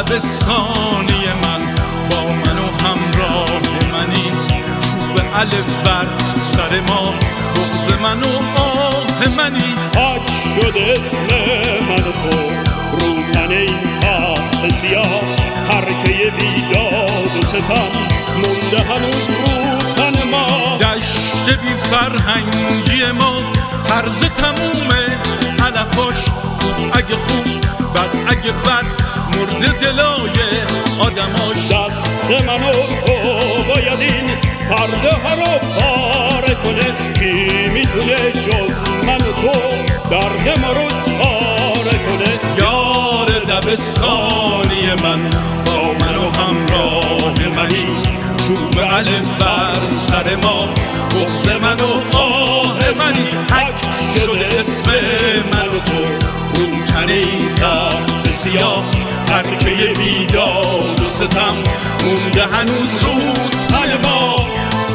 دبستانی من با من و همراه منی، چوب الف بر سر ما بغض من و آه منی. حاج شد اسم من و تو رو تن این تخت سیاه، ترکه بیداد و ستم مونده هنوز رو تن ما. دشت بی فرهنگی ما هرز تمومه، علفاش خوب اگه خوب بد اگه بد مرده دلای آدماش. دست من و تو باید این پرده ها رو پاره کنه، کی میتونه جز من و تو درد ما رو چاره کنه. یار دبستانی من با من و همراه منی، چوب الف بر سر ما بغض من و آه منی. حک شده اسم من و تو رو تن این تخت سیاه، ترکه بیداد و ستم مونده هنوز رو تن ما.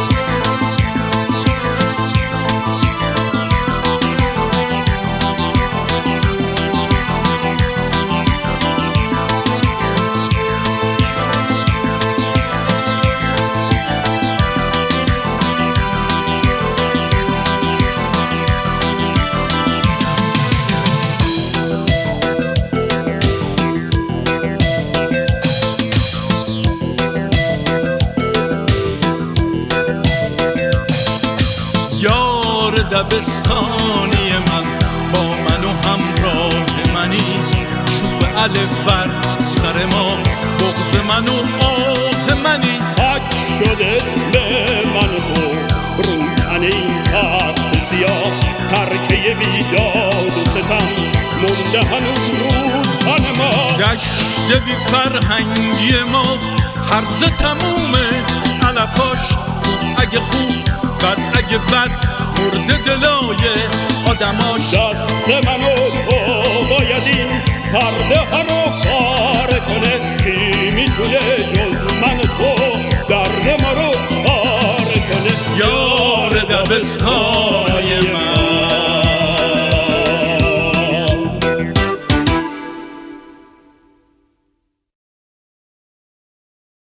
دبستانی من با من و همراه منی، چوب الف بر سر ما بغض من و آه منی. حک شد اسم من و تو رو تن این تخت سیاه، ترکه بیداد و ستم مونده هنوز رو تن ما. دشت بی فرهنگی ما هرز تمومه، علفاش خوب اگه خوب بد اگه بد مرده دلای آدماش. دست من و تو باید این پرده ها رو پاره کنه، کی میتونه جز من و تو درد ما رو چاره کنه. یار دبستان